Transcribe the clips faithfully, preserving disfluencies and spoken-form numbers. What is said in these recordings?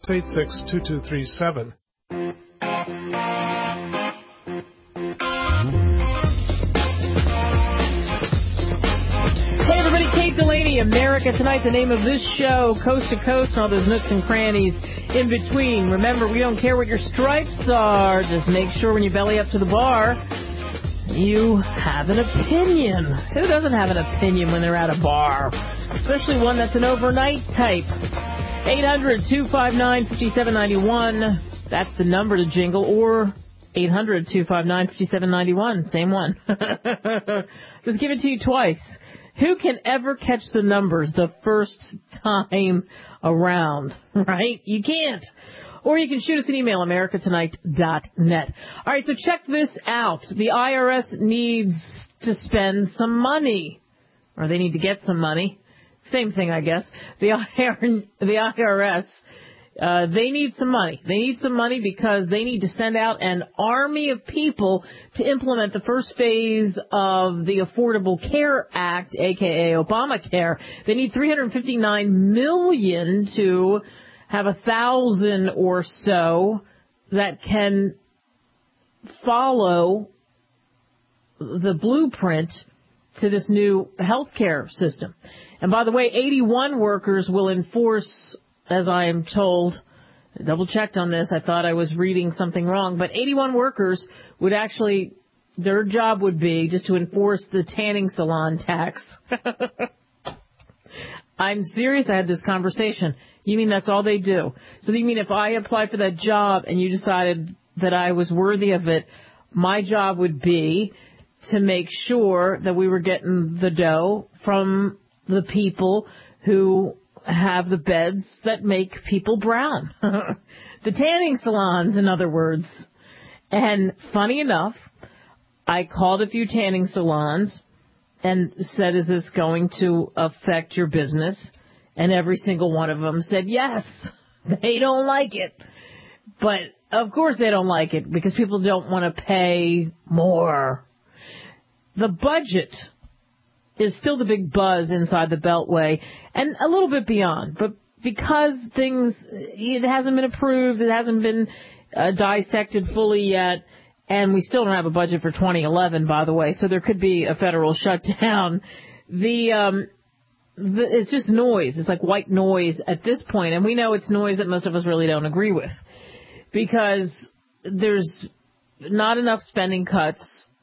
eight six, two two three seven. Delaney, America Tonight, the name of this show, coast to coast, and all those nooks and crannies in between. Remember, we don't care what your stripes are. Just make sure when you belly up to the bar, you have an opinion. Who doesn't have an opinion when they're at a bar? Especially one that's an overnight type. eight hundred, two five nine, five seven nine one. That's the number to jingle. Or eight hundred, two five nine, five seven nine one. Same one. Just give it to you twice. Who can ever catch the numbers the first time around, right? You can't. Or you can shoot us an email, america tonight dot net. All right, so check this out. The I R S needs to spend some money, or they need to get some money. Same thing, I guess. The I R S, uh, they need some money. They need some money because they need to send out an army of people to implement the first phase of the Affordable Care Act, a k a. Obamacare. They need three hundred fifty-nine million dollars to have a thousand or so that can follow the blueprint to this new health care system. And by the way, eighty-one workers will enforce, as I am told, double checked on this, I thought I was reading something wrong, but eighty-one workers would actually, their job would be just to enforce the tanning salon tax. I'm serious, I had this conversation. You mean that's all they do? So you mean if I applied for that job and you decided that I was worthy of it, my job would be to make sure that we were getting the dough from the people who have the beds that make people brown. The tanning salons, in other words. And funny enough, I called a few tanning salons and said, is this going to affect your business? And every single one of them said yes. They don't like it. But of course they don't like it because people don't want to pay more. The budget is still the big buzz inside the Beltway and a little bit beyond. But because things, it hasn't been approved, it hasn't been uh, dissected fully yet, and we still don't have a budget for twenty eleven, by the way, so there could be a federal shutdown. The, um, the it's just noise. It's like white noise at this point, and we know it's noise that most of us really don't agree with because there's not enough spending cuts,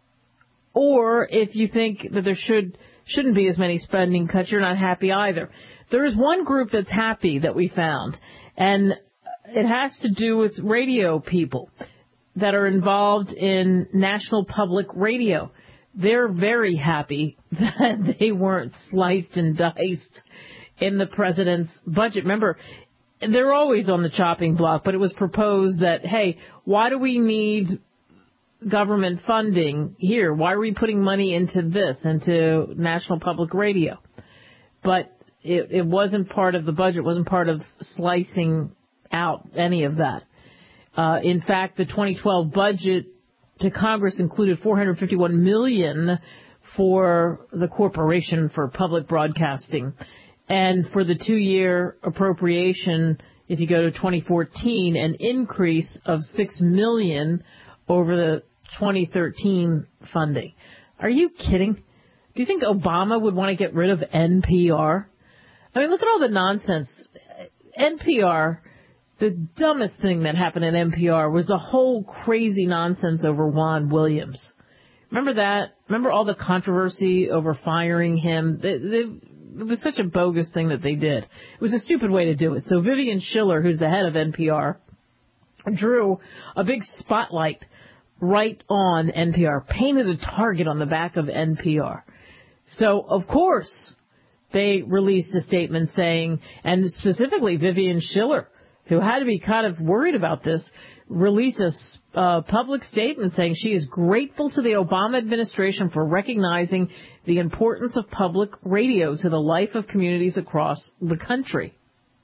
or if you think that there should shouldn't be as many spending cuts, you're not happy either. There is one group that's happy that we found, and it has to do with radio people that are involved in National Public Radio. They're very happy that they weren't sliced and diced in the president's budget. Remember, they're always on the chopping block, but it was proposed that, hey, why do we need government funding here? Why are we putting money into this, into National Public Radio? But it, it wasn't part of the budget, wasn't part of slicing out any of that. Uh, in fact, the twenty twelve budget to Congress included four hundred fifty-one million dollars for the Corporation for Public Broadcasting. And for the two-year appropriation, if you go to twenty fourteen, an increase of six million dollars over the twenty thirteen funding. Are you kidding? Do you think Obama would want to get rid of N P R? I mean, look at all the nonsense. N P R, the dumbest thing that happened at N P R was the whole crazy nonsense over Juan Williams. Remember that? Remember all the controversy over firing him? They, they, it was such a bogus thing that they did. It was a stupid way to do it. So Vivian Schiller, who's the head of N P R, drew a big spotlight right on N P R, painted a target on the back of N P R. So, of course, they released a statement saying, and specifically Vivian Schiller, who had to be kind of worried about this, released a uh, public statement saying she is grateful to the Obama administration for recognizing the importance of public radio to the life of communities across the country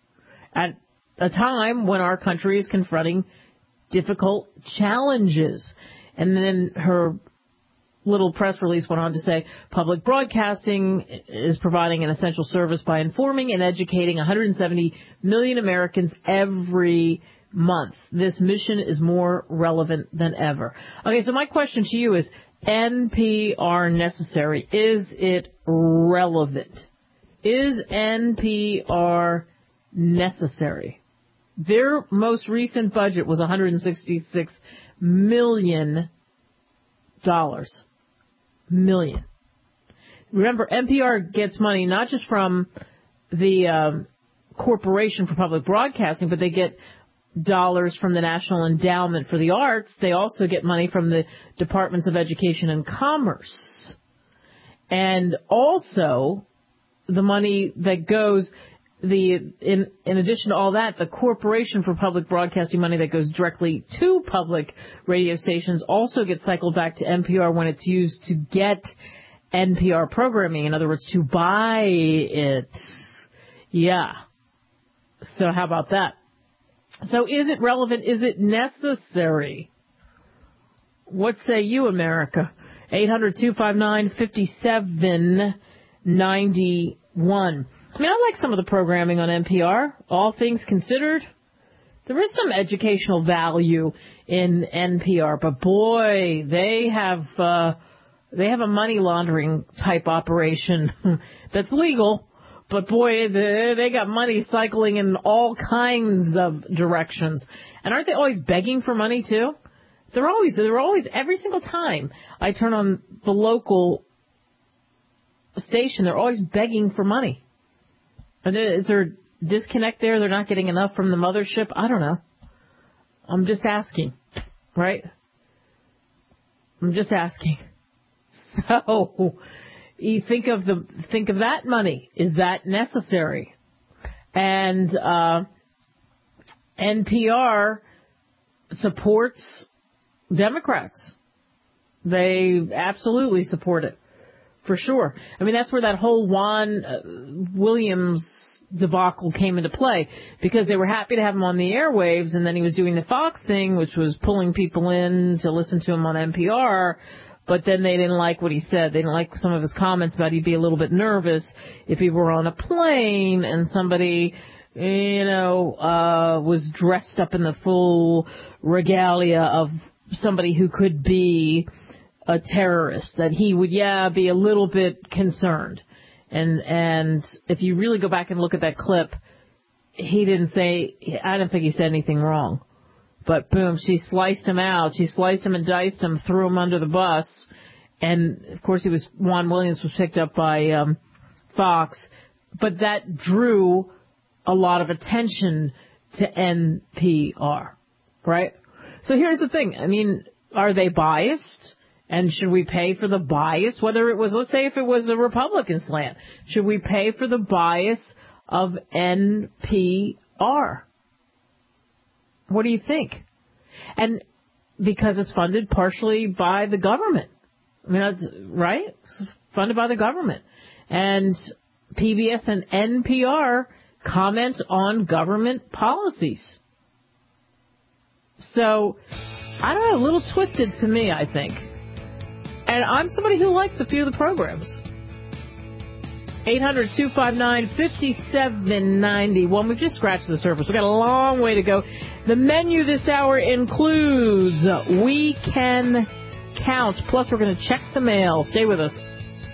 at a time when our country is confronting difficult challenges. And then her little press release went on to say public broadcasting is providing an essential service by informing and educating one hundred seventy million Americans every month. This mission is more relevant than ever. Okay, so my question to you is, N P R necessary? Is it relevant? Is N P R necessary? Their most recent budget was one hundred sixty-six million dollars. Million. Remember, N P R gets money not just from the um, Corporation for Public Broadcasting, but they get dollars from the National Endowment for the Arts. They also get money from the Departments of Education and Commerce. And also the money that goes, the in, in addition to all that, the Corporation for Public Broadcasting money that goes directly to public radio stations also gets cycled back to N P R when it's used to get N P R programming. In other words, to buy it. Yeah. So how about that? So is it relevant? Is it necessary? What say you, America? eight hundred, two five nine, five seven nine one. I mean, I like some of the programming on N P R, all things considered. There is some educational value in N P R, but boy, they have uh, they have a money laundering type operation that's legal. But boy, they, they got money cycling in all kinds of directions. And aren't they always begging for money too? They're always, they're always, every single time I turn on the local station, they're always begging for money. Is there a disconnect there? They're not getting enough from the mothership? I don't know. I'm just asking, right? I'm just asking. So, you think of the think of that money. Is that necessary? And uh, N P R supports Democrats. They absolutely support it, for sure. I mean, that's where that whole Juan uh, Williams debacle came into play, because they were happy to have him on the airwaves, and then he was doing the Fox thing, which was pulling people in to listen to him on N P R. But then they didn't like what he said. They didn't like some of his comments about he'd be a little bit nervous if he were on a plane and somebody, you know, uh, was dressed up in the full regalia of somebody who could be a terrorist, that he would, yeah, be a little bit concerned. And, and if you really go back and look at that clip, he didn't say, I don't think he said anything wrong. But boom, she sliced him out. She sliced him and diced him, threw him under the bus. And, of course, he was, Juan Williams was picked up by um, Fox. But that drew a lot of attention to N P R, right? So here's the thing. I mean, are they biased? And should we pay for the bias? Whether it was, let's say if it was a Republican slant, should we pay for the bias of N P R? What do you think? And because it's funded partially by the government. I mean, that's, right? It's funded by the government. And P B S and N P R comment on government policies. So, I don't know, a little twisted to me, I think. And I'm somebody who likes a few of the programs. eight hundred, two five nine, five seven nine one. We've just scratched the surface. We've got a long way to go. The menu this hour includes We Can Count. Plus, we're going to check the mail. Stay with us.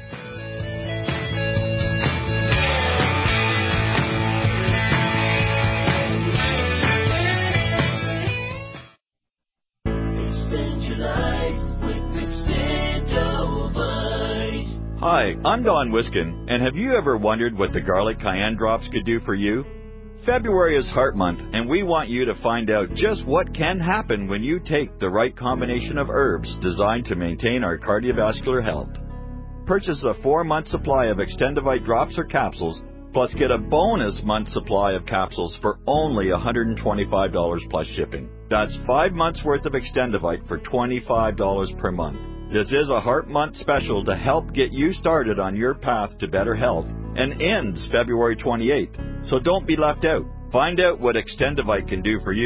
Hi, I'm Don Wiskin, and have you ever wondered what the garlic cayenne drops could do for you? February is Heart Month, and we want you to find out just what can happen when you take the right combination of herbs designed to maintain our cardiovascular health. Purchase a four-month supply of Extendivite drops or capsules, plus get a bonus month supply of capsules for only one hundred twenty-five dollars plus shipping. That's five months worth of Extendivite for twenty-five dollars per month. This is a Heart Month special to help get you started on your path to better health and ends February twenty-eighth. So don't be left out. Find out what Extendivite can do for you.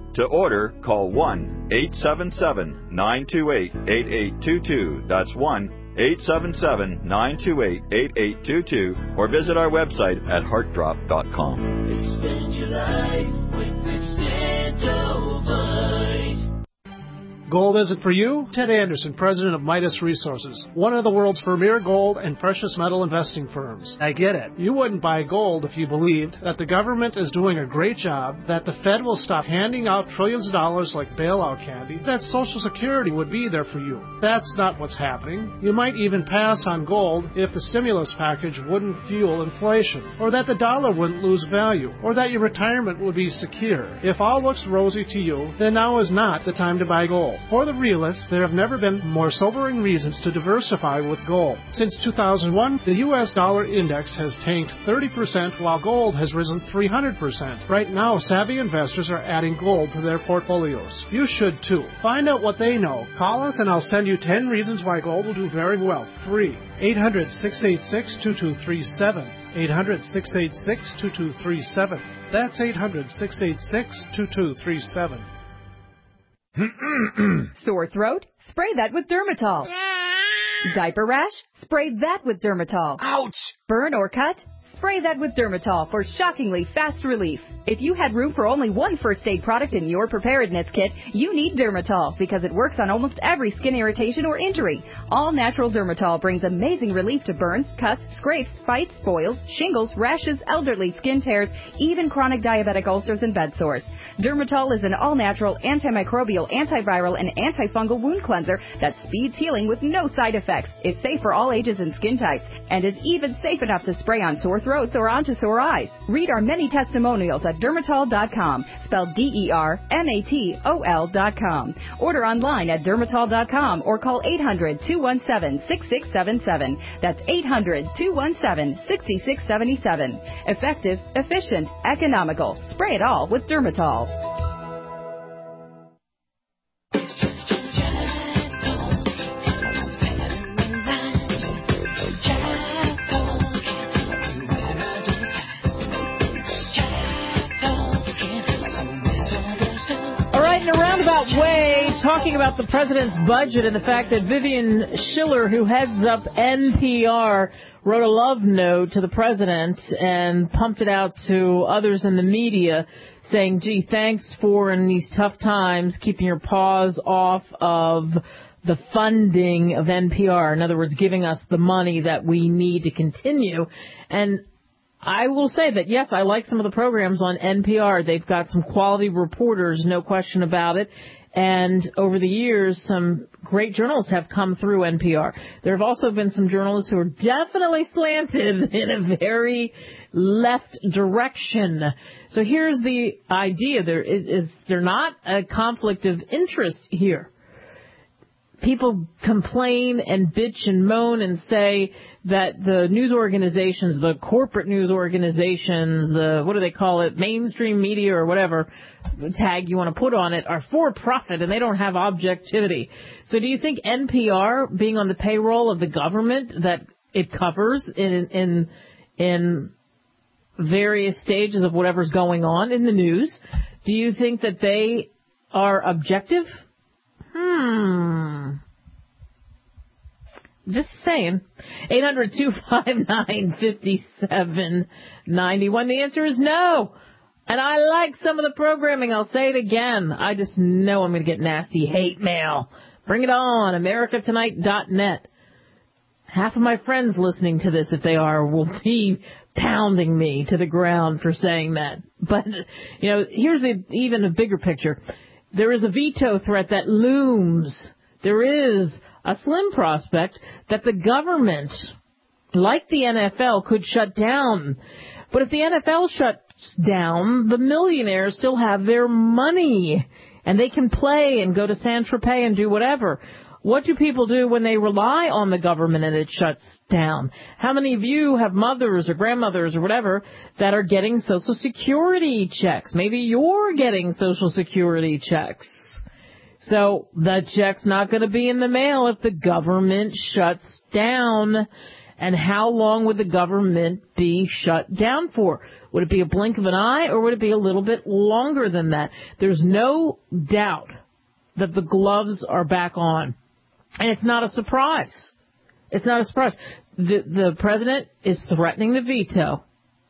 To order, call one eight seven seven, nine two eight, eight eight two two. That's one eight seven seven, nine two eight, eight eight two two, or visit our website at heart drop dot com. Extend your life with Extendovite. Gold isn't for you? Ted Anderson, president of Midas Resources, one of the world's premier gold and precious metal investing firms. I get it. You wouldn't buy gold if you believed that the government is doing a great job, that the Fed will stop handing out trillions of dollars like bailout candy, that Social Security would be there for you. That's not what's happening. You might even pass on gold if the stimulus package wouldn't fuel inflation, or that the dollar wouldn't lose value, or that your retirement would be secure. If all looks rosy to you, then now is not the time to buy gold. For the realists, there have never been more sobering reasons to diversify with gold. Since two thousand one, the U S dollar index has tanked thirty percent while gold has risen three hundred percent. Right now, savvy investors are adding gold to their portfolios. You should too. Find out what they know. Call us and I'll send you ten reasons why gold will do very well. Free. eight hundred, six eight six, two two three seven. eight hundred, six eight six, two two three seven. That's eight hundred, six eight six, two two three seven. Sore throat? Spray that with Dermatol. Diaper rash? Spray that with Dermatol. Ouch! Burn or cut? Spray that with Dermatol for shockingly fast relief. If you had room for only one first aid product in your preparedness kit, you need Dermatol because it works on almost every skin irritation or injury. All natural Dermatol brings amazing relief to burns, cuts, scrapes, bites, boils, shingles, rashes, elderly skin tears, even chronic diabetic ulcers and bed sores. Dermatol is an all-natural, antimicrobial, antiviral, and antifungal wound cleanser that speeds healing with no side effects. It's safe for all ages and skin types, and is even safe enough to spray on sore throats or onto sore eyes. Read our many testimonials at dermatol dot com, spelled D E R M A T O L dot com. Order online at dermatol dot com or call eight hundred, two one seven, six six seven seven. That's eight hundred, two one seven, six six seven seven. Effective, efficient, economical. Spray it all with Dermatol. Way talking about the president's budget and the fact that Vivian Schiller, who heads up N P R, wrote a love note to the president and pumped it out to others in the media saying, gee, thanks for, in these tough times, keeping your paws off of the funding of N P R. In other words, giving us the money that we need to continue. And I will say that, yes, I like some of the programs on N P R. They've got some quality reporters, no question about it. And over the years, some great journalists have come through N P R. There have also been some journalists who are definitely slanted in a very left direction. So here's the idea. There is, is there not a conflict of interest here? People complain and bitch and moan and say that the news organizations, the corporate news organizations, the, what do they call it, mainstream media or whatever tag you want to put on it, are for profit and they don't have objectivity. So do you think N P R, being on the payroll of the government that it covers in, in, in various stages of whatever's going on in the news, do you think that they are objective? Hmm. Just saying. eight hundred, two five nine, five seven nine one. The answer is no. And I like some of the programming. I'll say it again. I just know I'm going to get nasty hate mail. Bring it on. America Tonight dot net. Half of my friends listening to this, if they are, will be pounding me to the ground for saying that. But, you know, here's a, even a bigger picture. There is a veto threat that looms. There is a slim prospect that the government, like the N F L, could shut down. But if the N F L shuts down, the millionaires still have their money, and they can play and go to San Tropez and do whatever. What do people do when they rely on the government and it shuts down? How many of you have mothers or grandmothers or whatever that are getting Social Security checks? Maybe you're getting Social Security checks. So the check's not going to be in the mail if the government shuts down. And how long would the government be shut down for? Would it be a blink of an eye, or would it be a little bit longer than that? There's no doubt that the gloves are back on. And it's not a surprise. It's not a surprise. The, the president is threatening the veto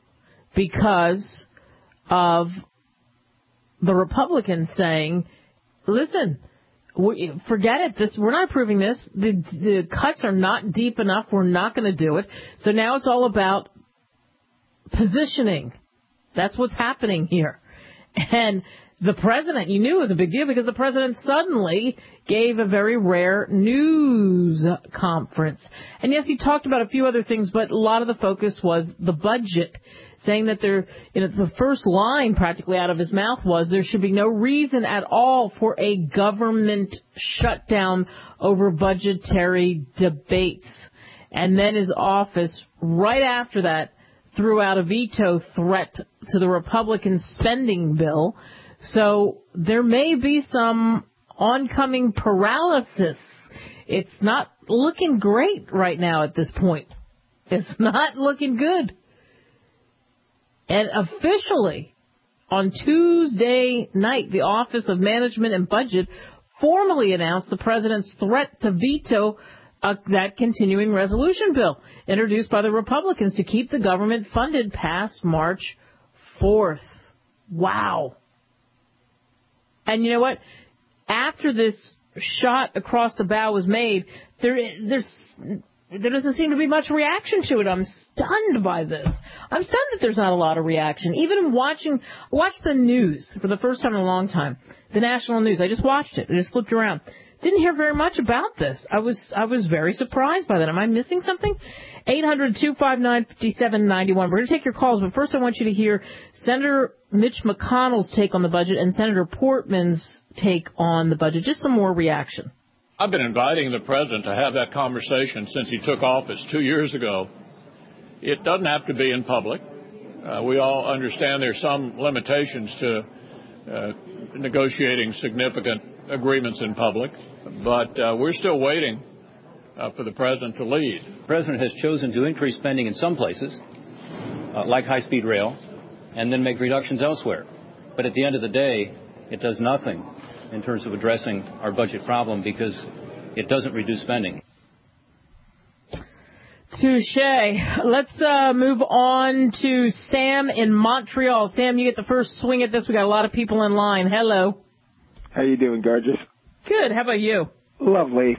because of the Republicans saying, listen, we, forget it. This, we're not approving this. The, the cuts are not deep enough. We're not going to do it. So now it's all about positioning. That's what's happening here. And the president, you knew it was a big deal because the president suddenly gave a very rare news conference. And yes, he talked about a few other things, but a lot of the focus was the budget, saying that there, you know, the first line practically out of his mouth was there should be no reason at all for a government shutdown over budgetary debates. And then his office, right after that, threw out a veto threat to the Republican spending bill. So there may be some oncoming paralysis. It's not looking great right now at this point. It's not looking good. And officially, on Tuesday night, the Office of Management and Budget formally announced the president's threat to veto uh, that continuing resolution bill introduced by the Republicans to keep the government funded past March fourth. Wow. And you know what? After this shot across the bow was made, there there's there doesn't seem to be much reaction to it. I'm stunned by this. I'm stunned that there's not a lot of reaction. Even watching watch the news for the first time in a long time, the national news. I just watched it. I just flipped around. Didn't hear very much about this. I was I was very surprised by that. Am I missing something? eight hundred, two five nine, five seven nine one. We're going to take your calls, but first I want you to hear Senator Mitch McConnell's take on the budget and Senator Portman's take on the budget. Just some more reaction. I've been inviting the president to have that conversation since he took office two years ago. It doesn't have to be in public. Uh, we all understand there's some limitations to uh, negotiating significant agreements in public, but uh, we're still waiting uh, for the president to lead. The president has chosen to increase spending in some places, uh, like high-speed rail, and then make reductions elsewhere. But at the end of the day, it does nothing in terms of addressing our budget problem because it doesn't reduce spending. Touche. Let's uh, move on to Sam in Montreal. Sam, you get the first swing at this. We got a lot of people in line. Hello. How you doing, gorgeous? Good. How about you? Lovely.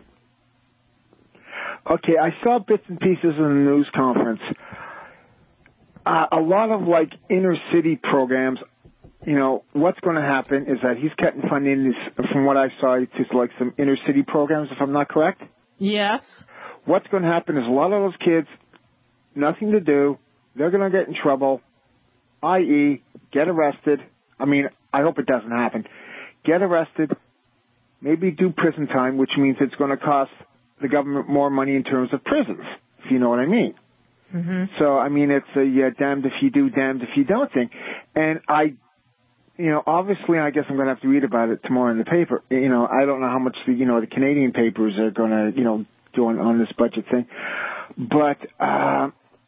Okay, I saw bits and pieces in the news conference. Uh, a lot of, like, inner-city programs, you know, what's going to happen is that he's cutting funding, this, from what I saw, to, like, some inner-city programs, if I'm not correct? Yes. What's going to happen is a lot of those kids, nothing to do, they're going to get in trouble, that is get arrested. I mean, I hope it doesn't happen. Get arrested, maybe do prison time, which means it's going to cost the government more money in terms of prisons, if you know what I mean. Mm-hmm. So, I mean, it's a uh, damned if you do, damned if you don't thing. And I, you know, obviously I guess I'm going to have to read about it tomorrow in the paper. You know, I don't know how much the, you know, the Canadian papers are going to, you know, do on, on this budget thing. But, uh,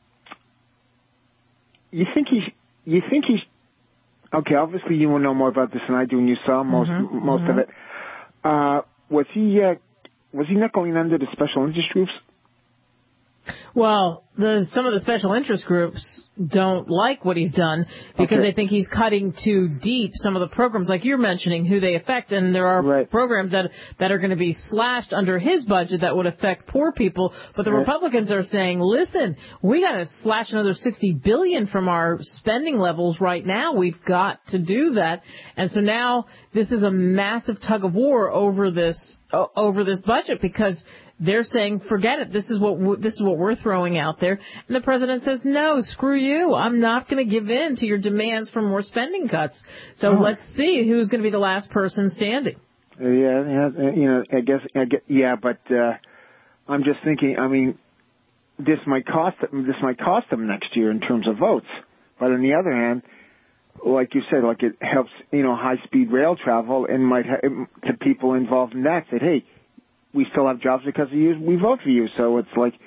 you think he's, you think he's, okay, obviously you will know more about this than I do, and you saw most mm-hmm. most mm-hmm. of it. Uh, was he uh, was he not going under the special interest groups? Well, the, some of the special interest groups don't like what he's done because okay. they think he's cutting too deep some of the programs, like you're mentioning, who they affect. And there are right. programs that that are going to be slashed under his budget that would affect poor people. But the right. Republicans are saying, listen, we got to slash another sixty billion dollars from our spending levels right now. We've got to do that. And so now this is a massive tug of war over this uh, over this budget because they're saying, forget it. This is what this is what we're throwing out there. And the president says, no, screw you. I'm not going to give in to your demands for more spending cuts. So oh. let's see who's going to be the last person standing. Uh, yeah, yeah, you know, I guess, I guess yeah, but uh, I'm just thinking. I mean, this might cost this might cost them next year in terms of votes. But on the other hand, like you said, like it helps, you know, high-speed rail travel and might ha- to people involved in that. Said, hey, we still have jobs because of you. We vote for you. So it's like,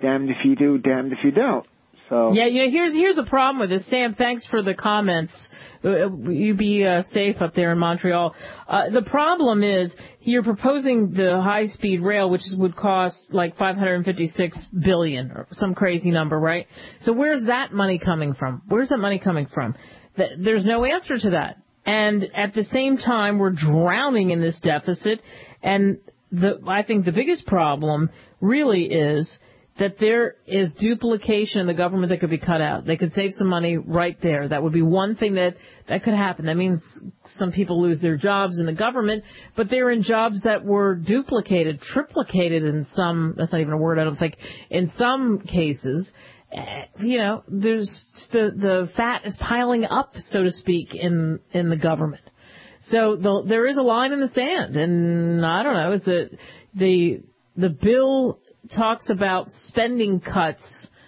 damned if you do, damned if you don't. So yeah, yeah. Here's here's the problem with this, Sam. Thanks for the comments. Uh, you be uh, safe up there in Montreal. Uh, the problem is you're proposing the high-speed rail, which would cost like five hundred fifty-six billion dollars or some crazy number, right? So where's that money coming from? Where's that money coming from? There's no answer to that. And at the same time, we're drowning in this deficit. And the I think the biggest problem really is that there is duplication in the government that could be cut out. They could save some money right there. That would be one thing that, that could happen. That means some people lose their jobs in the government, but they're in jobs that were duplicated, triplicated in some, that's not even a word, I don't think, in some cases. You know, there's the, the fat is piling up, so to speak, in, in the government. So the, there is a line in the sand, and I don't know, is that the, the bill talks about spending cuts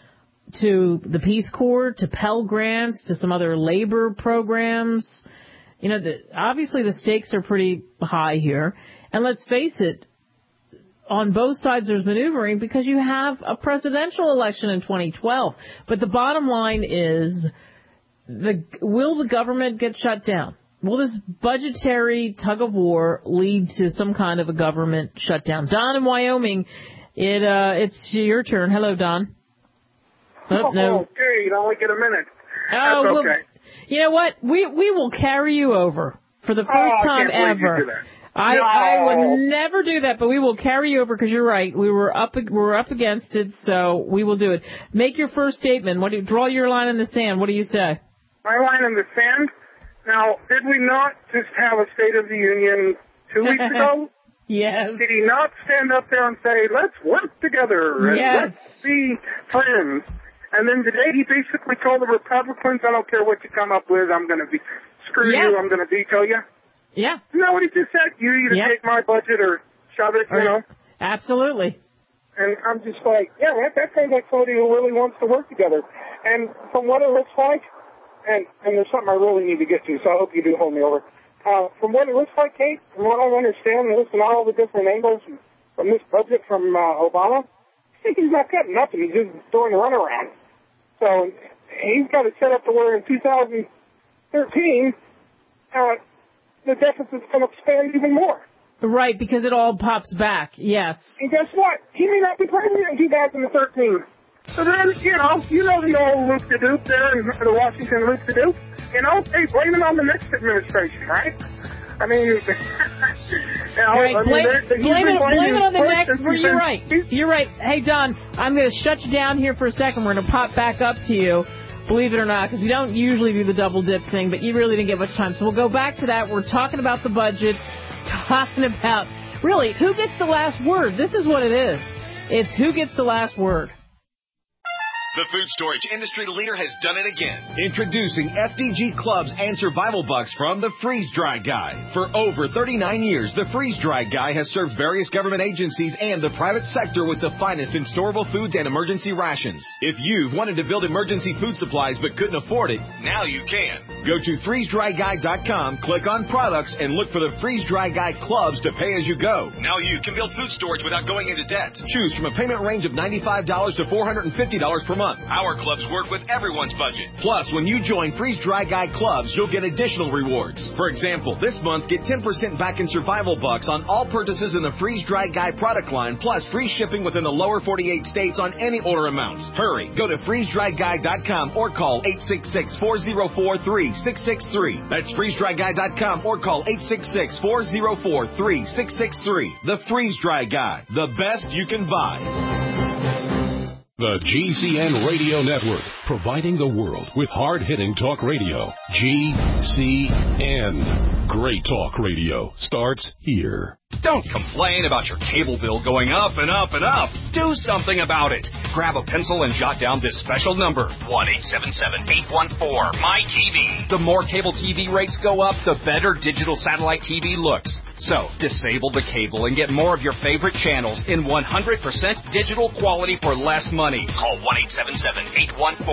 to the Peace Corps, to Pell Grants, to some other labor programs. You know, the, obviously the stakes are pretty high here. And let's face it, on both sides there's maneuvering because you have a presidential election in twenty twelve. But the bottom line is, the, will the government get shut down? Will this budgetary tug-of-war lead to some kind of a government shutdown? Don in Wyoming, It uh, it's your turn. Hello, Don. Oh, oh no. Okay, you only get a minute. Oh, That's well, okay. You know what? We we will carry you over for the first oh, time I can't ever. You do that. I no. I would never do that, but we will carry you over because you're right. We were up we were up against it, so we will do it. Make your first statement. What do you, draw your line in the sand? What do you say? My line in the sand. Now, did we not just have a State of the Union two weeks ago? Yes. Did he not stand up there and say, let's work together and yes. let's be friends? And then today he basically told the Republicans, I don't care what you come up with, I'm going to be, screw yes. you, I'm going to veto you. Yeah. Isn't that what he just said? You either yep. take my budget or shove it, or, you know? Absolutely. And I'm just like, yeah, that, that sounds like somebody who really wants to work together. And from what it looks like, and, and there's something I really need to get to, so I hope you do hold me over. Uh, from what it looks like, Kate, from what I understand, and listen to all the different angles from this budget from uh, Obama, he's not cutting nothing. He's just throwing a runaround. So he's got it set up to where in two thousand thirteen, uh, the deficit's going to expand even more. Right, because it all pops back, yes. And guess what? He may not be president in two thousand thirteen. So then, you know, you know the old loop-de-doop there in the Washington loop-de-doop. You know, hey, blame it on the next administration, right? I mean, you know, right, I mean, blame, they're, they're blame, it, blame it on the next. Well, You're right. You're right. Hey, Don, I'm going to shut you down here for a second. We're going to pop back up to you, believe it or not, because we don't usually do the double dip thing, but you really didn't get much time. So we'll go back to that. We're talking about the budget, talking about, really, who gets the last word? This is what it is. It's who gets the last word. The food storage industry leader has done it again. Introducing F D G Clubs and Survival Bucks from the Freeze Dry Guy. For over thirty-nine years, the Freeze Dry Guy has served various government agencies and the private sector with the finest in storable foods and emergency rations. If you've wanted to build emergency food supplies but couldn't afford it, now you can. Go to freeze dry guy dot com, click on products, and look for the Freeze Dry Guy Clubs to pay as you go. Now you can build food storage without going into debt. Choose from a payment range of ninety-five dollars to four hundred fifty dollars per month. Our clubs work with everyone's budget. Plus, when you join Freeze Dry Guy Clubs, you'll get additional rewards. For example, this month, get ten percent back in Survival Bucks on all purchases in the Freeze Dry Guy product line, plus free shipping within the lower forty-eight states on any order amount. Hurry, go to freeze dry guy dot com or call eight six six, four zero four, three six six three. That's freeze dry guy dot com or call eight six six, four zero four, three six six three. The Freeze Dry Guy, the best you can buy. The G C N Radio Network, providing the world with hard-hitting talk radio. G C N. Great talk radio starts here. Don't complain about your cable bill going up and up and up. Do something about it. Grab a pencil and jot down this special number, one eight seven seven, eight one four, M Y T V. The more cable T V rates go up, the better digital satellite T V looks. So, disable the cable and get more of your favorite channels in one hundred percent digital quality for less money. Call one eight seven seven, eight one four,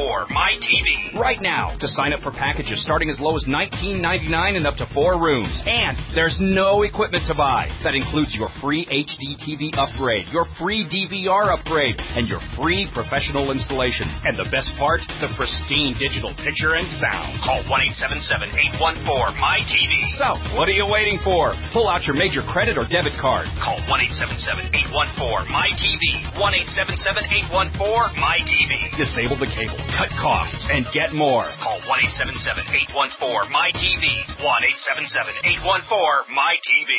four, My T V. Right now, to sign up for packages starting as low as nineteen ninety-nine and up to four rooms. And there's no equipment to buy. That includes your free H D T V upgrade, your free D V R upgrade, and your free professional installation. And the best part, the pristine digital picture and sound. Call one eight seven seven, eight one four, My T V. So, what are you waiting for? Pull out your major credit or debit card. Call one eight seven seven, eight one four, My T V. one eight seven seven, eight one four, My T V. Disable the cable, cut costs, and get more. Call one eight seven seven, eight one four, My T V. one eight seven seven, eight one four, My T V.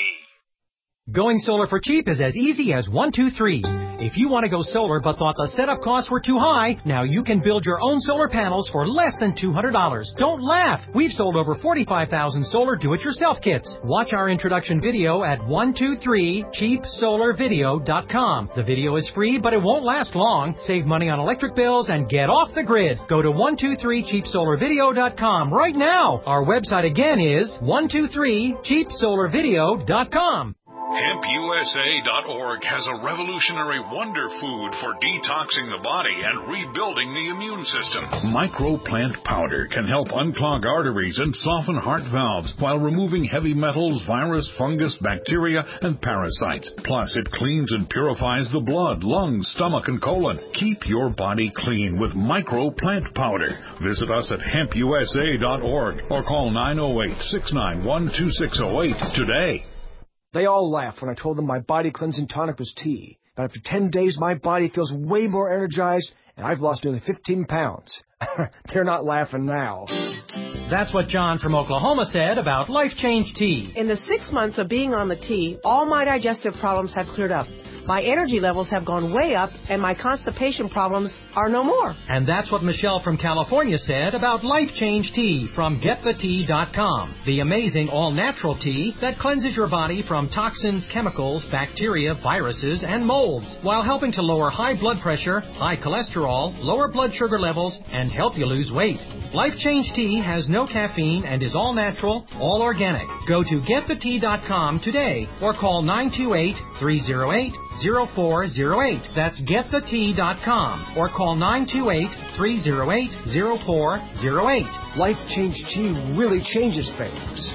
Going solar for cheap is as easy as one, two, three. If you want to go solar but thought the setup costs were too high, now you can build your own solar panels for less than two hundred dollars. Don't laugh! We've sold over forty-five thousand solar do-it-yourself kits. Watch our introduction video at one two three cheap solar video dot com. The video is free, but it won't last long. Save money on electric bills and get off the grid. Go to one two three cheap solar video dot com right now. Our website again is one two three cheap solar video dot com. Hemp U S A dot org has a revolutionary wonder food for detoxing the body and rebuilding the immune system. Microplant powder can help unclog arteries and soften heart valves while removing heavy metals, virus, fungus, bacteria, and parasites. Plus, it cleans and purifies the blood, lungs, stomach, and colon. Keep your body clean with Microplant powder. Visit us at hemp U S A dot org or call nine oh eight, six nine one, two six oh eight today. They all laughed when I told them my body cleansing tonic was tea. But after ten days, my body feels way more energized, and I've lost nearly fifteen pounds. They're not laughing now. That's what John from Oklahoma said about Life Change Tea. In the six months of being on the tea, all my digestive problems have cleared up. My energy levels have gone way up, and my constipation problems are no more. And that's what Michelle from California said about Life Change Tea from get the tea dot com. The amazing all-natural tea that cleanses your body from toxins, chemicals, bacteria, viruses, and molds, while helping to lower high blood pressure, high cholesterol, lower blood sugar levels, and help you lose weight. Life Change Tea has no caffeine and is all natural, all organic. Go to get the tea dot com today or call nine two eight, three oh eight, oh four oh eight. That's get the tea dot com or call nine two eight, three oh eight, oh four oh eight. Life Change Tea really changes things.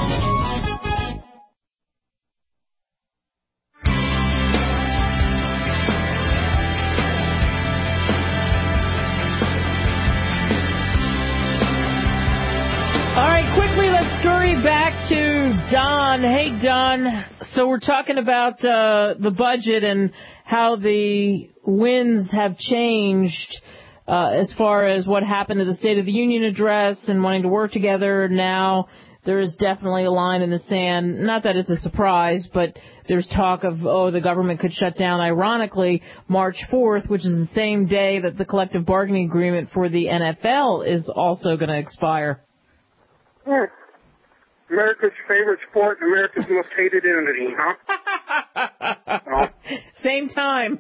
All right, quickly, let's scurry back to Don. Hey, Don. So we're talking about uh, the budget and how the winds have changed uh, as far as what happened to the State of the Union address and wanting to work together. Now there is definitely a line in the sand. Not that it's a surprise, but there's talk of, oh, the government could shut down, ironically, March fourth, which is the same day that the collective bargaining agreement for the N F L is also going to expire. Hmm. America's favorite sport, America's most hated entity, huh? No. Same time.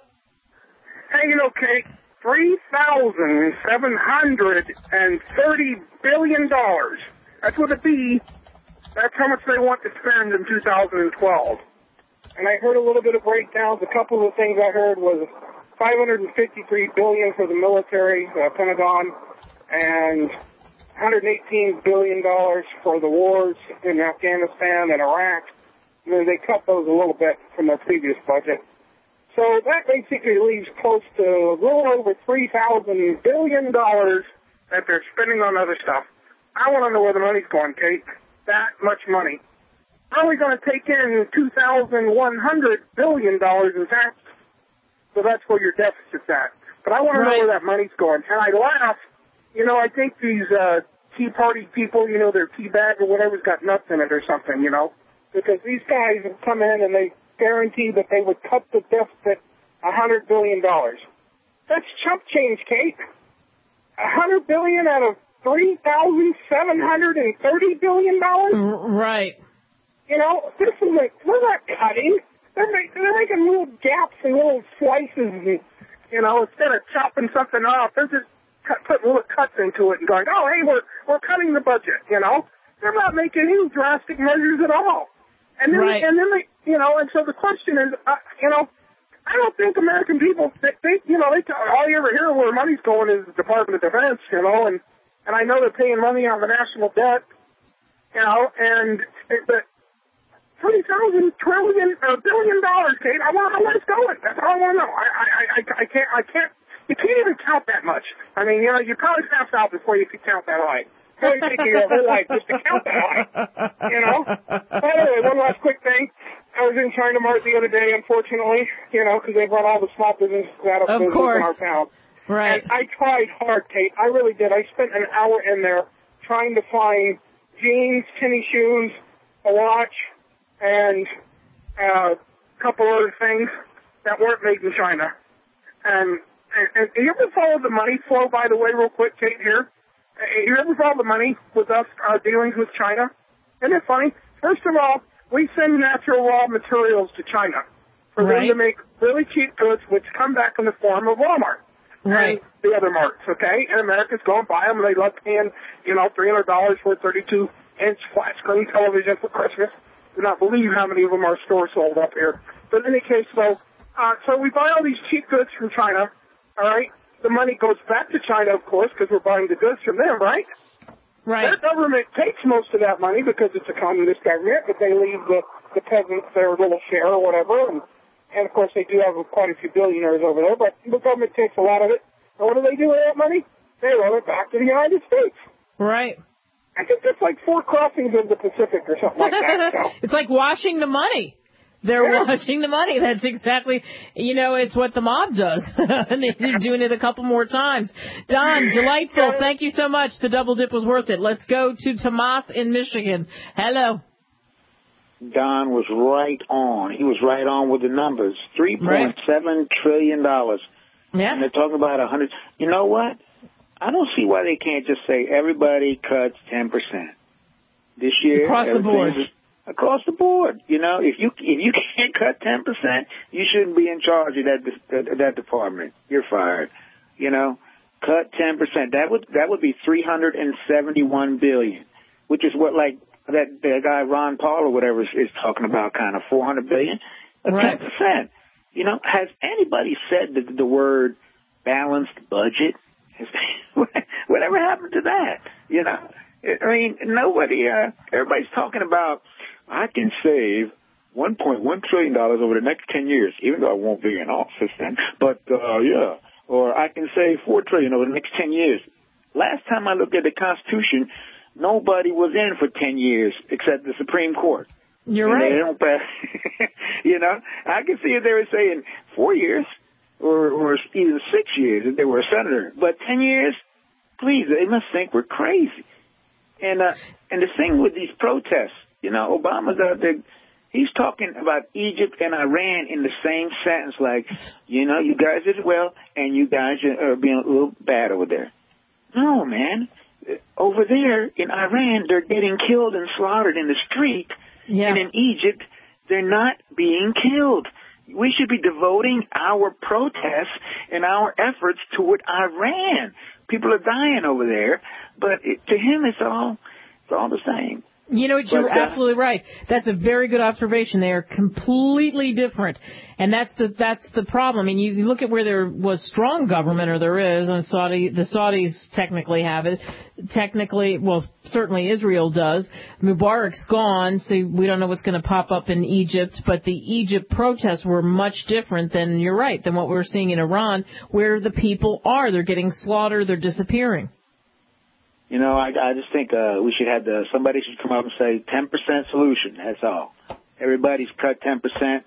Hey, you know, Kate, three thousand seven hundred thirty billion dollars. That's with a B. That's how much they want to spend in two thousand twelve. And I heard a little bit of breakdowns. A couple of the things I heard was five hundred fifty-three billion dollars for the military, uh, Pentagon, and one hundred eighteen billion dollars for the wars in Afghanistan and Iraq. And then they cut those a little bit from their previous budget. So that basically leaves close to a little over three thousand billion dollars that they're spending on other stuff. I want to know where the money's going, Kate. That much money. How are we going to take in two thousand one hundred billion dollars in taxes? So that's where your deficit's at. But I want to know where that money's going. And I laugh. You know, I think these uh, Tea Party people, you know, their tea bag or whatever's got nuts in it or something, you know, because these guys have come in and they guarantee that they would cut the deficit one hundred billion dollars. That's chump change, Kate. one hundred billion dollars out of three thousand seven hundred thirty billion dollars? Right. You know, this is like, they're not cutting. They're, make, they're making little gaps and little slices, and, you know, instead of chopping something off, they're just Cut, put little cuts into it and going, oh, hey, we're we're cutting the budget, you know. They're not making any drastic measures at all. And then, right. and then they, you know, and so the question is, uh, you know, I don't think American people, they, they you know, they all you ever hear where money's going is the Department of Defense, you know, and, and I know they're paying money on the national debt, you know, and but twenty thousand trillion or billion dollars, Kate. I want to know where it's going. That's all I want to know. I, I, I, I can't, I can't. You can't even count that much. I mean, you know, you probably pass out before you could count that high. Probably taking your whole life just to count that high. You know. By the way, one last quick thing. I was in China Mart the other day, unfortunately, you know, because they've run all the small businesses out of, of business course. in our town. Right. And I tried hard, Kate. I really did. I spent an hour in there trying to find jeans, tennis shoes, a watch, and uh, a couple other things that weren't made in China. And, and, and you ever follow the money flow, by the way, real quick, Kate, here? You ever follow the money with us uh, dealings with China? Isn't it funny? First of all, we send natural raw materials to China for right. them to make really cheap goods, which come back in the form of Walmart right. and the other marts, okay? And Americans go and buy them, and they love paying, you know, three hundred dollars for a thirty-two inch flat-screen television for Christmas. Do not believe how many of them our store sold up here. But in any case, though, uh, so we buy all these cheap goods from China, all right? The money goes back to China, of course, because we're buying the goods from them, right? Right. Their government takes most of that money because it's a communist government, but they leave the, the peasants their little share or whatever. And, and, of course, they do have quite a few billionaires over there, but the government takes a lot of it. And what do they do with that money? They run it back to the United States. Right. I think that's like four crossings of the Pacific or something like that. So. It's like washing the money. They're yeah. washing the money. That's exactly, you know, it's what the mob does. And they're doing it a couple more times. Don, delightful. Thank you so much. The double dip was worth it. Let's go to Tomas in Michigan. Hello. Don was right on. He was right on with the numbers. three point seven trillion dollars. Yeah. And they're talking about one hundred. You know what? I don't see why they can't just say everybody cuts ten percent. This year. Across the board. Across the board, you know, if you if you can't cut ten percent, you shouldn't be in charge of that that, that department. You're fired. You know, cut ten percent. That would that would be three hundred and seventy-one billion, which is what like that that guy Ron Paul or whatever is, is talking about, kind of four hundred billion. Right. ten percent. You know, has anybody said the, the word balanced budget? Whatever happened to that? You know, I mean, nobody. Uh, everybody's talking about. I can save one point one trillion dollars over the next ten years, even though I won't be in office then. But, uh, yeah. Or I can save four trillion dollars over the next ten years. Last time I looked at the Constitution, nobody was in for ten years except the Supreme Court. You're and right. They don't pass. You know, I can see if they were saying four years or, or even six years if they were a senator. But ten years, please, they must think we're crazy. And, uh, and the thing with these protests, you know, Obama's out there, he's talking about Egypt and Iran in the same sentence, like, you know, you guys did well, and you guys are being a little bad over there. No, man. Over there in Iran, they're getting killed and slaughtered in the street. Yeah. And in Egypt, they're not being killed. We should be devoting our protests and our efforts toward Iran. People are dying over there, but it, to him, it's all, it's all the same. You know, you're but, uh, absolutely right. That's a very good observation. They are completely different, and that's the that's the problem. I mean, you look at where there was strong government, or there is, and Saudi the Saudis technically have it. Technically, well, certainly Israel does. Mubarak's gone, so we don't know what's going to pop up in Egypt. But the Egypt protests were much different than you're right than what we're seeing in Iran, where the people are. They're getting slaughtered. They're disappearing. You know, I, I just think uh, we should have the, somebody should come up and say ten percent solution. That's all. Everybody's cut ten percent.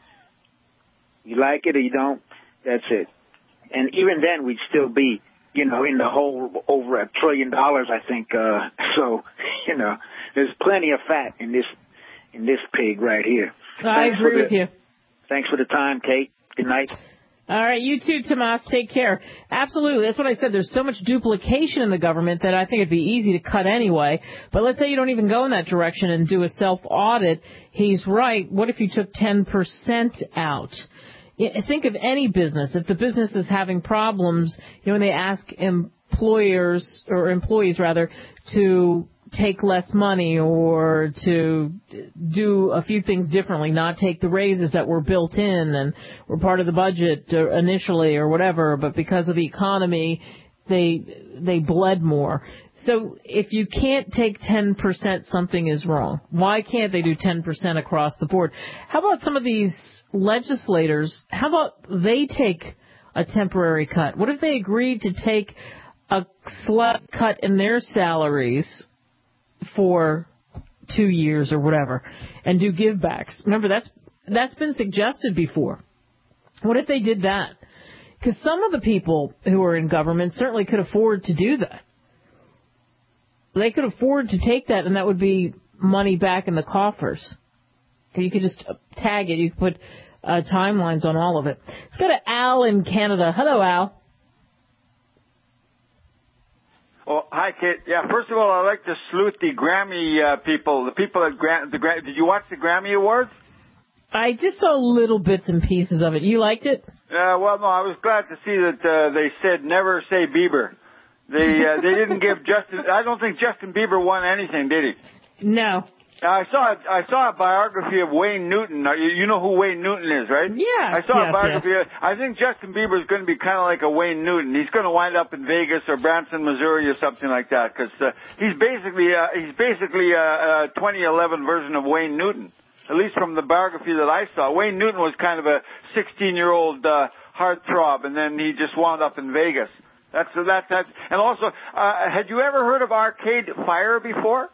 You like it or you don't, that's it. And even then, we'd still be, you know, in the hole over a trillion dollars, I think. Uh, so, you know, there's plenty of fat in this in this pig right here. I Thanks agree the, with you. Thanks for the time, Kate. Good night. All right, you too, Tomas. Take care. Absolutely. That's what I said. There's so much duplication in the government that I think it'd be easy to cut anyway. But let's say you don't even go in that direction and do a self-audit. He's right. What if you took ten percent out? Think of any business. If the business is having problems, you know, when they ask employers or employees rather to take less money or to do a few things differently, not take the raises that were built in and were part of the budget initially or whatever, but because of the economy, they they bled more. So if you can't take ten percent, something is wrong. Why can't they do ten percent across the board? How about some of these legislators? How about they take a temporary cut? What if they agreed to take a slight cut in their salaries for two years or whatever and do givebacks? Remember, that's that's been suggested before. What if they did that? Because some of the people who are in government certainly could afford to do that. They could afford to take that, and that would be money back in the coffers. You could just tag it. You could put uh, timelines on all of it. Let's go to Al in Canada. Hello, Al. Oh, hi, Kate. Yeah, first of all, I'd like to salute the Grammy uh, people, the people at Gra- the Gra- Did you watch the Grammy Awards? I just saw little bits and pieces of it. You liked it? Uh, well, no, I was glad to see that uh, they said never say Bieber. They uh, they didn't give Justin. I don't think Justin Bieber won anything, did he? No. I saw I saw a biography of Wayne Newton. You, you know who Wayne Newton is, right? Yeah. I saw yes, a biography. Yes. I think Justin Bieber is going to be kind of like a Wayne Newton. He's going to wind up in Vegas or Branson, Missouri, or something like that. Because uh, he's basically uh, he's basically a, a twenty eleven version of Wayne Newton. At least from the biography that I saw, Wayne Newton was kind of a sixteen-year-old uh, heartthrob, and then he just wound up in Vegas. That's that's that's. And also, uh, had you ever heard of Arcade Fire before?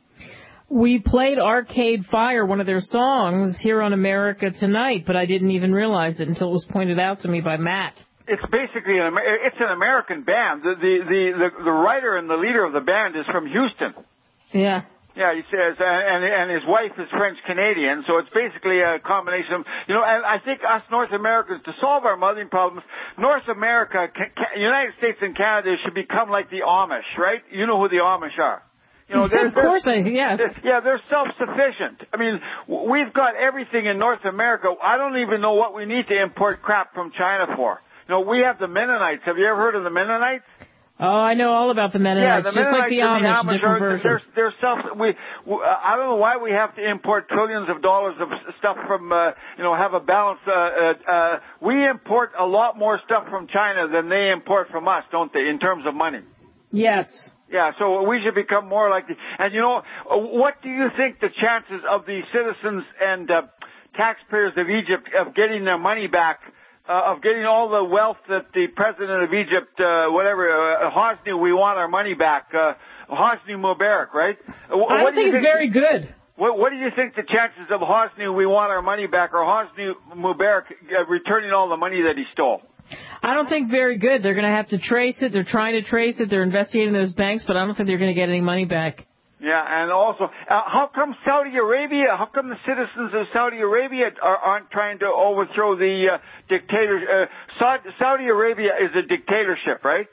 We played Arcade Fire, one of their songs, here on America Tonight, but I didn't even realize it until it was pointed out to me by Matt. It's basically an it's an American band. The the the the, the writer and the leader of the band is from Houston. Yeah. Yeah, he says, and and his wife is French Canadian, so it's basically a combination of, you know, and I think us North Americans, to solve our mothering problems, North America, United States and Canada should become like the Amish, right? You know who the Amish are. You know, they're, of course, I, yes. Yeah, they're self-sufficient. I mean, we've got everything in North America. I don't even know what we need to import crap from China for. You know, we have the Mennonites. Have you ever heard of the Mennonites? Oh, I know all about the Mennonites. Yeah, the just Mennonites like the Amish, the Amish different are, version. they're, they're self. We, we, uh, I don't know why we have to import trillions of dollars of stuff from, uh, you know, have a balance. Uh, uh, uh, we import a lot more stuff from China than they import from us, don't they? In terms of money. Yes. Yeah, so we should become more like the. And you know, what do you think the chances of the citizens and uh, taxpayers of Egypt of getting their money back? Uh, of getting all the wealth that the president of Egypt, uh, whatever, uh, Hosni, we want our money back. Uh, Hosni Mubarak, right? I don't what think do it's think, very good. What, what do you think the chances of Hosni, we want our money back, or Hosni Mubarak uh, returning all the money that he stole? I don't think very good. They're going to have to trace it. They're trying to trace it. They're investigating those banks, but I don't think they're going to get any money back. Yeah, and also, uh, how come Saudi Arabia, how come the citizens of Saudi Arabia are, aren't trying to overthrow the uh, dictator? Uh, Saudi, Saudi Arabia is a dictatorship, right?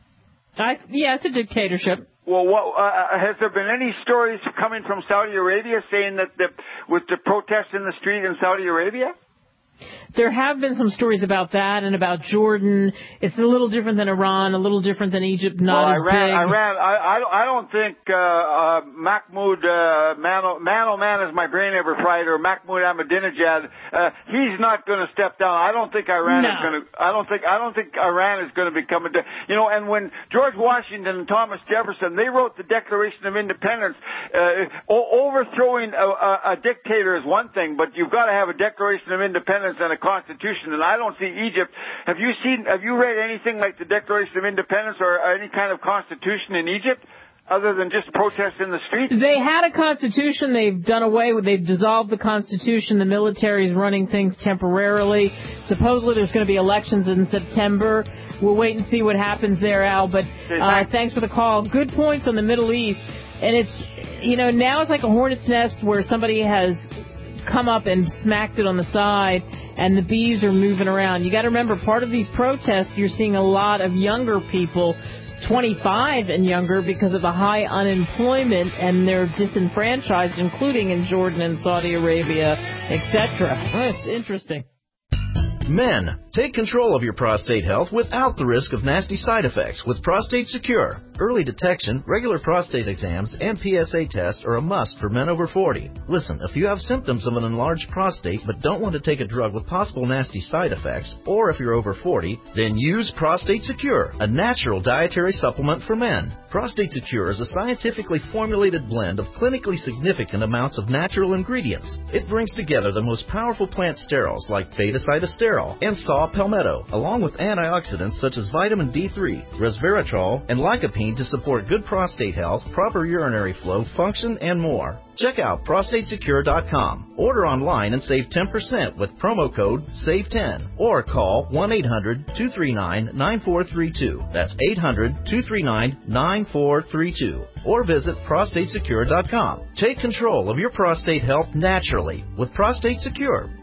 I, yeah, it's a dictatorship. Well, what, uh, has there been any stories coming from Saudi Arabia saying that the, with the protests in the street in Saudi Arabia? There have been some stories about that and about Jordan. It's a little different than Iran, a little different than Egypt, not well, as Iran, big. Iran, I, I, I don't think uh, uh, Mahmoud, uh, man, man oh man, is my brain ever fried, or Mahmoud Ahmadinejad. Uh, he's not going to step down. I don't think Iran no. is going to. I don't think. I don't think Iran is going to become a. De- you know, and when George Washington and Thomas Jefferson, they wrote the Declaration of Independence. Uh, o- overthrowing a, a, a dictator is one thing, but you've got to have a Declaration of Independence and a Constitution, and I don't see Egypt. Have you seen? Have you read anything like the Declaration of Independence or any kind of constitution in Egypt, other than just protests in the streets? They had a constitution. They've done away with. They've dissolved the constitution. The military is running things temporarily. Supposedly, there's going to be elections in September. We'll wait and see what happens there, Al. But uh, thanks for the call. Good points on the Middle East, and it's you know now it's like a hornet's nest where somebody has come up and smacked it on the side, and the bees are moving around. You got to remember, part of these protests, you're seeing a lot of younger people, twenty-five and younger, because of the high unemployment, and they're disenfranchised, including in Jordan and Saudi Arabia, et cetera. Oh, it's interesting. Men, take control of your prostate health without the risk of nasty side effects with Prostate Secure. Early detection, regular prostate exams, and P S A tests are a must for men over forty. Listen, if you have symptoms of an enlarged prostate but don't want to take a drug with possible nasty side effects, or if you're over forty, then use Prostate Secure, a natural dietary supplement for men. Prostate Secure is a scientifically formulated blend of clinically significant amounts of natural ingredients. It brings together the most powerful plant sterols like beta-cytosterol and saw palmetto, along with antioxidants such as vitamin D three, resveratrol, and lycopene to support good prostate health, proper urinary flow, function, and more. Check out prostate secure dot com. Order online and save ten percent with promo code save ten or call one eight hundred two three nine nine four three two. That's eight hundred two three nine nine four three two. Or visit prostate secure dot com. Take control of your prostate health naturally with Prostate Secure.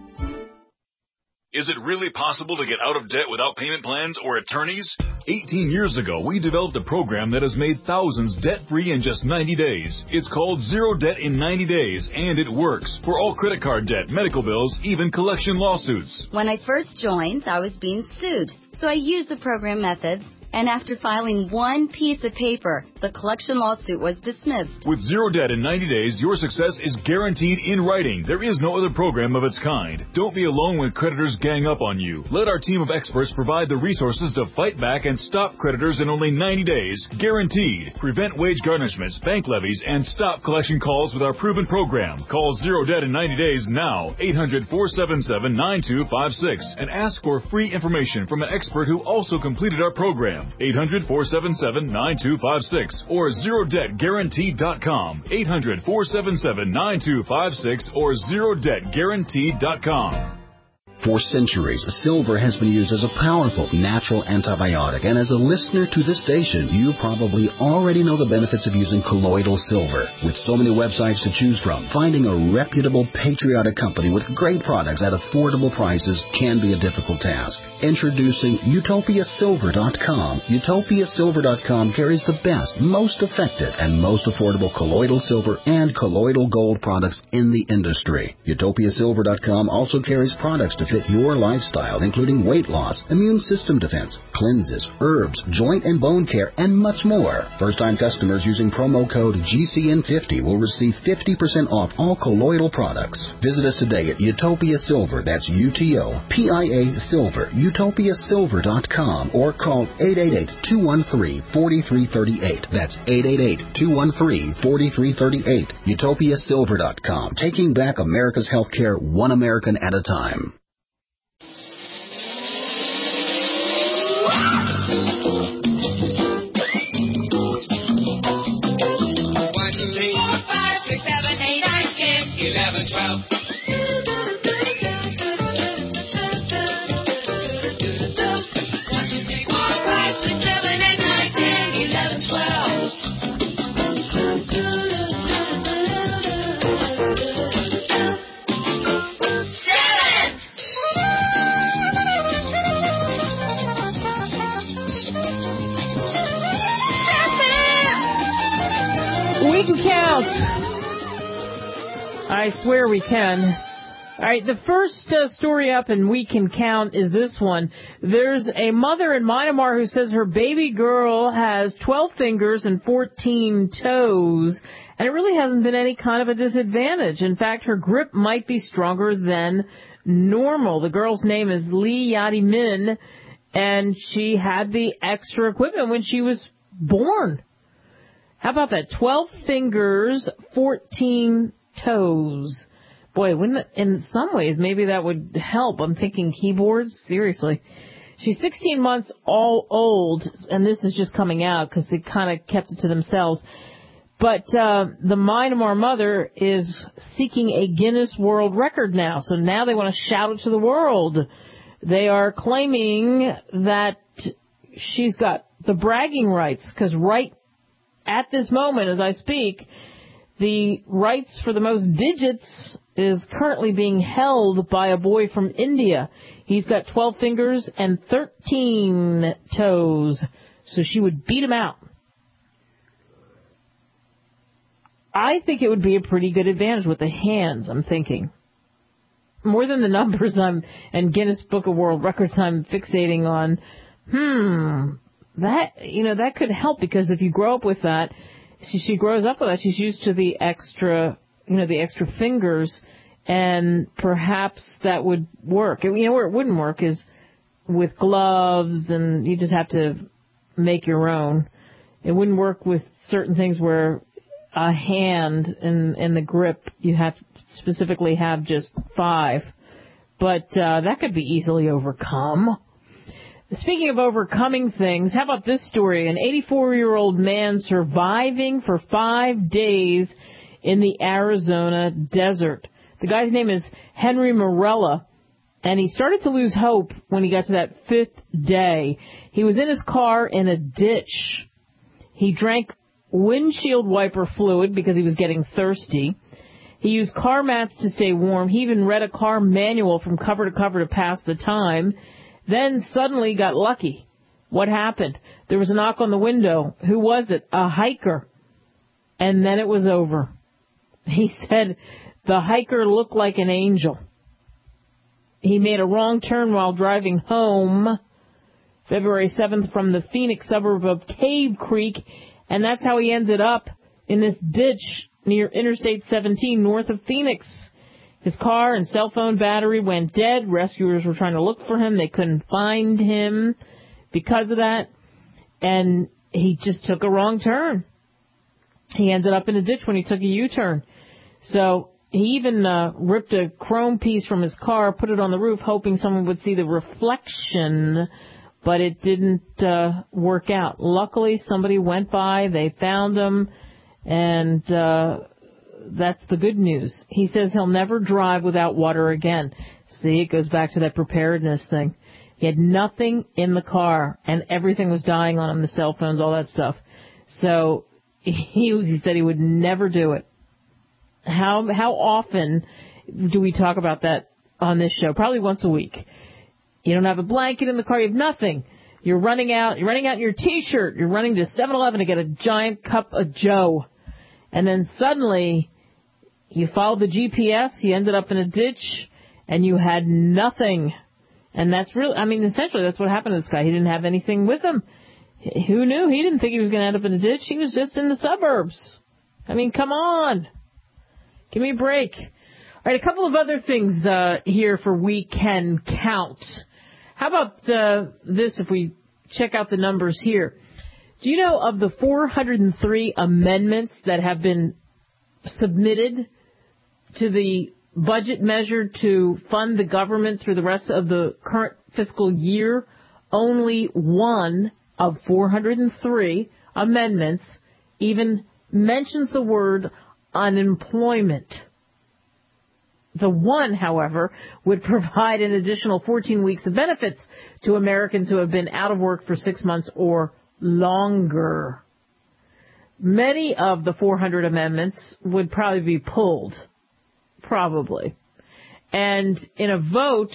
Is it really possible to get out of debt without payment plans or attorneys? eighteen years ago, we developed a program that has made thousands debt-free in just ninety days. It's called Zero Debt in ninety days, and it works for all credit card debt, medical bills, even collection lawsuits. When I first joined, I was being sued, so I used the program methods. And after filing one piece of paper, the collection lawsuit was dismissed. With Zero Debt in ninety days, your success is guaranteed in writing. There is no other program of its kind. Don't be alone when creditors gang up on you. Let our team of experts provide the resources to fight back and stop creditors in only ninety days. Guaranteed. Prevent wage garnishments, bank levies, and stop collection calls with our proven program. Call Zero Debt in ninety days now. eight hundred four seven seven nine two five six and ask for free information from an expert who also completed our program. eight hundred four seven seven nine two five six or zero debt guaranteed dot com. eight hundred four seven seven nine two five six or zero debt guaranteed dot com. For centuries, silver has been used as a powerful natural antibiotic, and as a listener to this station, you probably already know the benefits of using colloidal silver. With so many websites to choose from, finding a reputable, patriotic company with great products at affordable prices can be a difficult task. Introducing Utopia Silver dot com. Utopia Silver dot com carries the best, most effective, and most affordable colloidal silver and colloidal gold products in the industry. Utopia Silver dot com also carries products to fit your lifestyle, including weight loss, immune system defense, cleanses, herbs, joint and bone care, and much more. First-time customers using promo code G C N fifty will receive fifty percent off all colloidal products. Visit us today at Utopia Silver, that's U T O P I A Silver, Utopia Silver dot com, or call eight eight eight, two one three, four three three eight. That's eight eight eight, two one three, four three three eight. Utopia Silver dot com, taking back America's healthcare one American at a time. eleven, twelve. One, two, three, four, five, six, seven, eight, nine, ten, eleven, twelve. Seven. Seven. We can count. I swear we can. All right, the first uh, story up, and we can count, is this one. There's a mother in Myanmar who says her baby girl has twelve fingers and fourteen toes, and it really hasn't been any kind of a disadvantage. In fact, her grip might be stronger than normal. The girl's name is Lee Yadi Min, and she had the extra equipment when she was born. How about that? twelve fingers, fourteen toes. Boy, wouldn't it, in some ways, maybe that would help. I'm thinking keyboards. Seriously. She's sixteen months all old, and this is just coming out because they kind of kept it to themselves. But uh, the Myanmar mother is seeking a Guinness World Record now. So now they want to shout it to the world. They are claiming that she's got the bragging rights because right at this moment, as I speak, the rights for the most digits is currently being held by a boy from India. He's got twelve fingers and thirteen toes, so she would beat him out. I think it would be a pretty good advantage with the hands, I'm thinking. more than the numbers I'm and Guinness Book of World Records I'm fixating on, hmm, that, you know, that could help, because if you grow up with that, she, she grows up with that, she's used to the extra, you know, the extra fingers, and perhaps that would work. You know, where it wouldn't work is with gloves, and you just have to make your own. It wouldn't work with certain things where a hand in, in the grip, you have to specifically have just five. But uh, that could be easily overcome. Speaking of overcoming things, how about this story? An eighty-four-year-old man surviving for five days in the Arizona desert. The guy's name is Henry Morella, and he started to lose hope when he got to that fifth day. He was in his car in a ditch. He drank windshield wiper fluid because he was getting thirsty. He used car mats to stay warm. He even read a car manual from cover to cover to pass the time. Then suddenly got lucky. What happened? There was a knock on the window. Who was it? A hiker. And then it was over. He said the hiker looked like an angel. He made a wrong turn while driving home February seventh from the Phoenix suburb of Cave Creek, and that's how he ended up in this ditch near Interstate seventeen north of Phoenix. His car and cell phone battery went dead. Rescuers were trying to look for him. They couldn't find him because of that, and he just took a wrong turn. He ended up in a ditch when he took a U-turn. So he even uh, ripped a chrome piece from his car, put it on the roof, hoping someone would see the reflection, but it didn't uh, work out. Luckily, somebody went by, they found him, and uh, that's the good news. He says he'll never drive without water again. See, it goes back to that preparedness thing. He had nothing in the car, and everything was dying on him, the cell phones, all that stuff. So he, he said he would never do it. How how often do we talk about that on this show? Probably once a week. You don't have a blanket in the car. You have nothing. You're running out. You're running out in your T-shirt. You're running to seven eleven to get a giant cup of Joe. And then suddenly you followed the G P S. You ended up in a ditch, and you had nothing. And that's really, I mean, essentially that's what happened to this guy. He didn't have anything with him. Who knew? He didn't think he was going to end up in a ditch. He was just in the suburbs. I mean, come on. Give me a break. All right, a couple of other things uh, here for We Can Count. How about uh, this if we check out the numbers here? Do you know of the four hundred three amendments that have been submitted to the budget measure to fund the government through the rest of the current fiscal year? Only one of four hundred three amendments even mentions the word unemployment. The one, however, would provide an additional fourteen weeks of benefits to Americans who have been out of work for six months or longer. Many of the four hundred amendments would probably be pulled. Probably. And in a vote,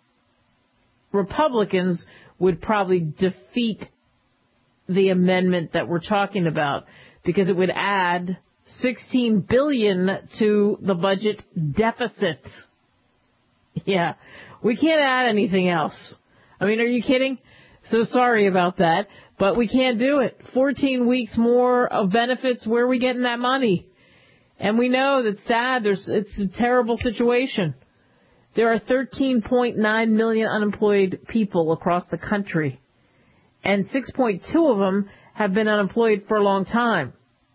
Republicans would probably defeat the amendment that we're talking about because it would add sixteen billion dollars to the budget deficit. Yeah, we can't add anything else. I mean, are you kidding? So sorry about that, but we can't do it. fourteen weeks more of benefits, where are we getting that money? And we know that's sad. There's, it's a terrible situation. There are thirteen point nine million unemployed people across the country, and six point two of them have been unemployed for a long time.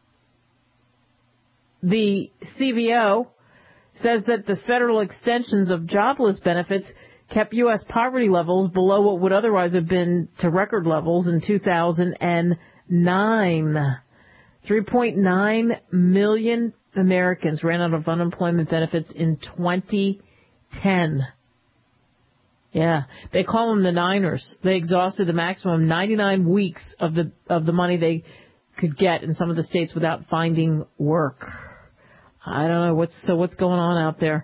The C B O says that the federal extensions of jobless benefits kept U S poverty levels below what would otherwise have been to record levels in two thousand nine. three point nine million Americans ran out of unemployment benefits in twenty ten. Yeah, they call them the Niners. They exhausted the maximum ninety-nine weeks of the of the money they could get in some of the states without finding work. I don't know what's so what's going on out there.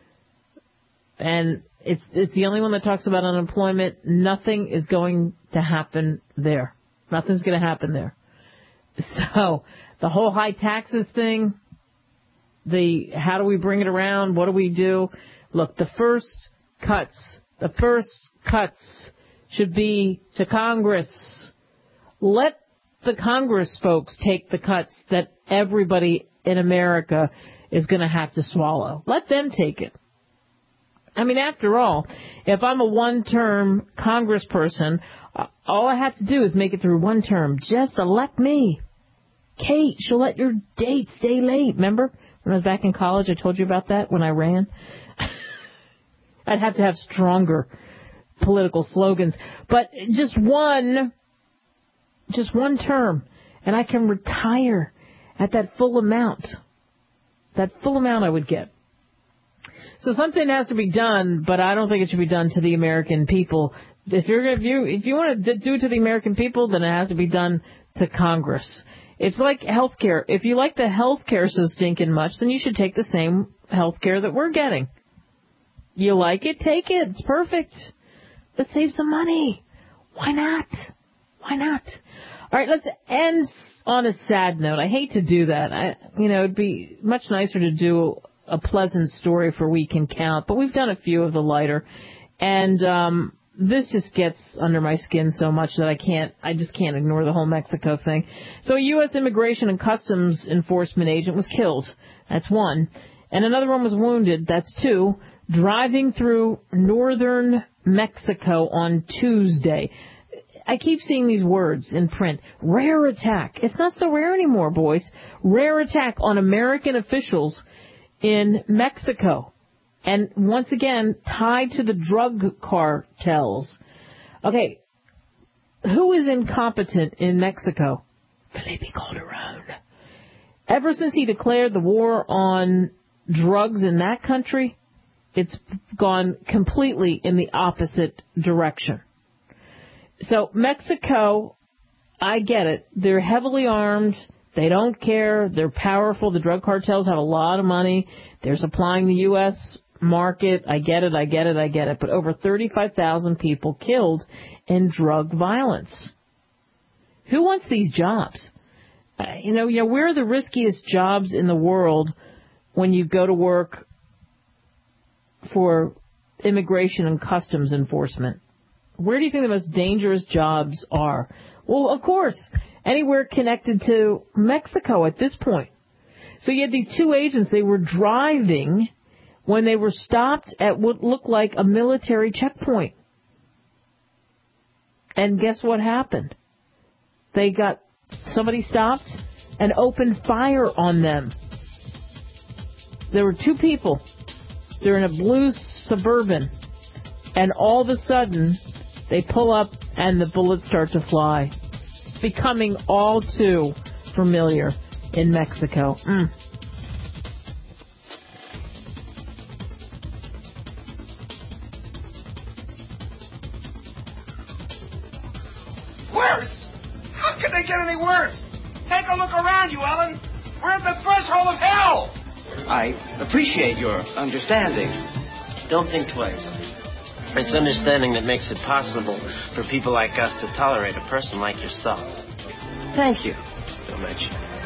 And it's it's the only one that talks about unemployment. Nothing is going to happen there. Nothing's going to happen there. So the whole high taxes thing, the how do we bring it around? What do we do? Look, the first cuts, the first cuts should be to Congress. Let the Congress folks take the cuts that everybody in America is going to have to swallow. Let them take it. I mean, after all, if I'm a one-term congressperson, all I have to do is make it through one term. Just elect me. Kate, she'll let your date stay late. Remember when I was back in college, I told you about that when I ran? I'd have to have stronger political slogans. But just one, just one term, and I can retire at that full amount. That full amount I would get. So something has to be done, but I don't think it should be done to the American people. If you're if you if you want to do it to the American people, then it has to be done to Congress. It's like health care. If you like the health care so stinking much, then you should take the same health care that we're getting. You like it? Take it. It's perfect. Let's save some money. Why not? Why not? All right, let's end on a sad note. I hate to do that. I, you know, it'd be much nicer to do a pleasant story for We Can Count, but we've done a few of the lighter, and um, this just gets under my skin so much that I can't, I just can't ignore the whole Mexico thing. So a U S Immigration and Customs Enforcement agent was killed. That's one. And another one was wounded. That's two. Driving through northern Mexico on Tuesday. I keep seeing these words in print. Rare attack. It's not so rare anymore, boys. Rare attack on American officials in Mexico. And once again, tied to the drug cartels. Okay, who is incompetent in Mexico? Felipe Calderon. Ever since he declared the war on drugs in that country, it's gone completely in the opposite direction. So Mexico, I get it. They're heavily armed. They don't care. They're powerful. The drug cartels have a lot of money. They're supplying the U S market. I get it. I get it. I get it. But over thirty-five thousand people killed in drug violence. Who wants these jobs? Uh, you know, you know, where are the riskiest jobs in the world when you go to work for immigration and customs enforcement? Where do you think the most dangerous jobs are? Well, of course, anywhere connected to Mexico at this point. So you had these two agents. They were driving when they were stopped at what looked like a military checkpoint. And guess what happened? They got, somebody stopped and opened fire on them. There were two people. They're in a blue Suburban. And all of a sudden, they pull up and the bullets start to fly. Becoming all too familiar in Mexico. Mm. Worse? How could they get any worse? Take a look around you, Ellen. We're at the threshold of hell. I appreciate your understanding. Don't think twice. It's understanding that makes it possible for people like us to tolerate a person like yourself. Thank you so much.